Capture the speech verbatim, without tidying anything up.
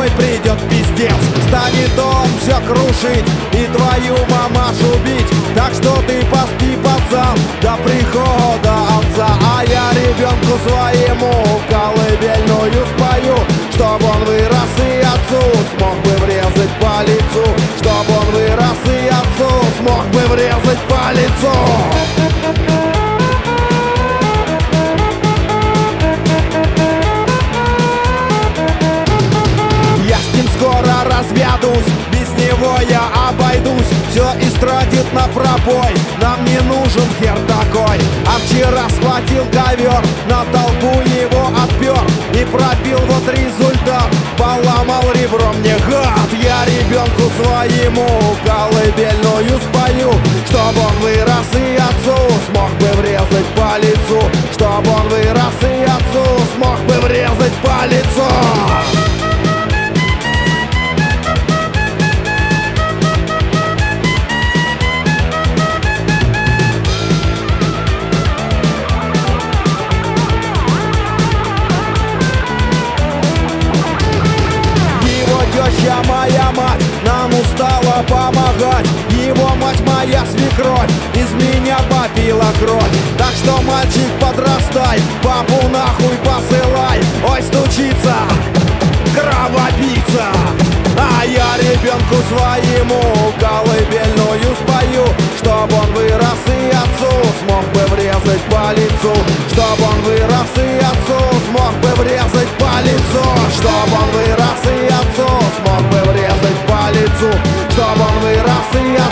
тобой придет пиздец. Станет он все крушить и твою мамашу бить. Так что ты поспи, пацан, до прихода отца. А я ребенку своему колыбельную спою, чтоб он вырос и отцу смог бы врезать по лицу. Чтоб он вырос и отцу смог бы врезать по лицу. Скоро разведусь, без него я обойдусь. Все истратит на пробой, нам не нужен хер такой. А вчера схватил ковер, на толпу его отпер и пробил вот результат, поломал ребро мне гад. Я ребенку своему колыбельную спою, чтоб он вырос и отцу смог бы врезать по лицу. Чтоб он вырос и отцу смог бы врезать по лицу. Теща моя мать нам устала помогать. Его мать моя свекровь из меня попила кровь. Так что, мальчик, подрастай, папу нахуй посылай. Ой, стучится кровопийца. А я ребенку своему колыбельную спою, чтоб он вырос и отцу смог бы врезать по лицу. Чтоб он вырос и отцу смог бы врезать по лицу. Чтоб он вырос и отцу смог бы врезать по лицу. Чтоб он вырос и отцу